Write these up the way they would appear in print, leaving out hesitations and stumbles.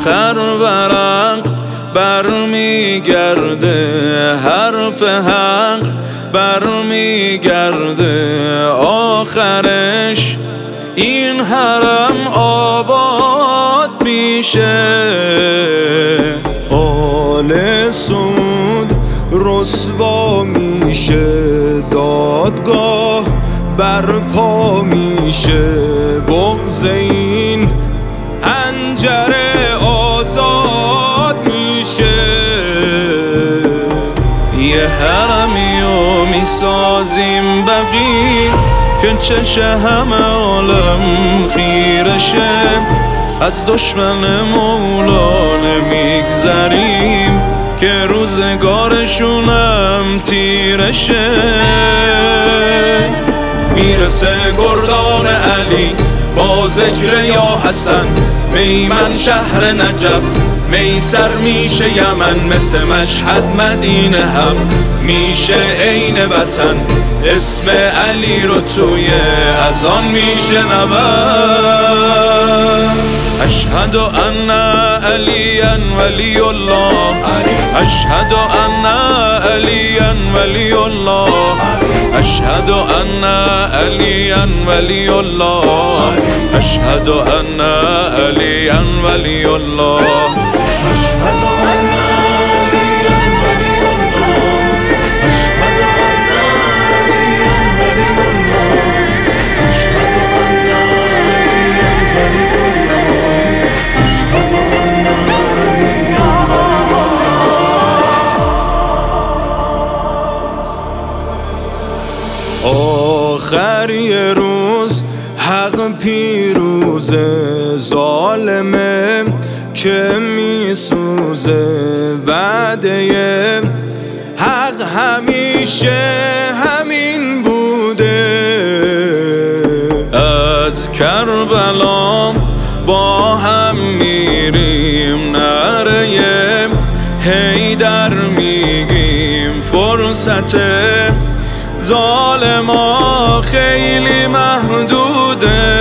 آخر ورق برمیگرده، حرف حق برمیگرده، آخرش این حرم آباد میشه. آل سعود رسوا میشه، دادگاه برپا میشه، بغض این حنجره آزاد میشه. یه حرمی و میسازیم بقیه که چشه همه عالم خیرشه، از دشمن مولا نمیگذریم که روزگارشونم تیرشه. میرسه گردان علی با ذکر یا حسن، میمن شهر نجف میسر میشه یمن، مثل مشهد مدینه هم میشه عین وطن، اسم علی رو توی اذان میشه نبن. اشهد ان علیا ولی الله، اشهد ان علیا ولی الله، اشهد ان علیا ولی الله، اشهد ان علیا ولی الله، اشهد ان علیا ولی الله، اشهد ان علیا ولی الله، اشهد ان علیا ولی الله، اشهد ان علیا ولی الله. آخر یه روز حق پیروزه، ظالمه که میسوزه، وعده حق همیشه همین بوده. از کربلا با هم میریم، نره حیدر میگیم، فرصت ظالما خیلی محدوده،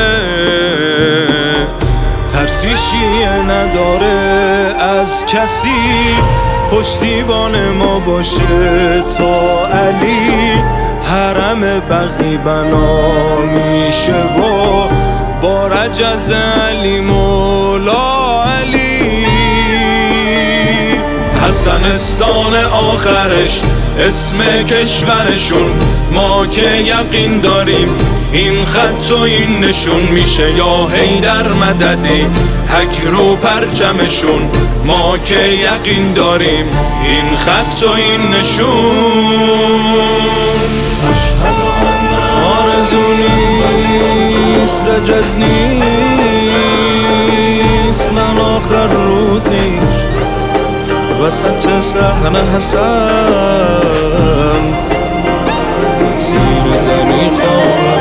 ترسی شیعه نداره از کسی، پشتیبان ما باشه تا علی، حرم بقی بنا میشه و با رجز علی مولا علی. حسنستان آخرش اسم کشورشون، ما که یقین داریم این خط و این نشون میشه یا حیدر مددی حک رو پرچمشون، ما که یقین داریم این خط و این نشون. اشهد ان آرزو نیست، رجز نیست، من آخر روزی وسط صحن حسن زیر زمین خواهم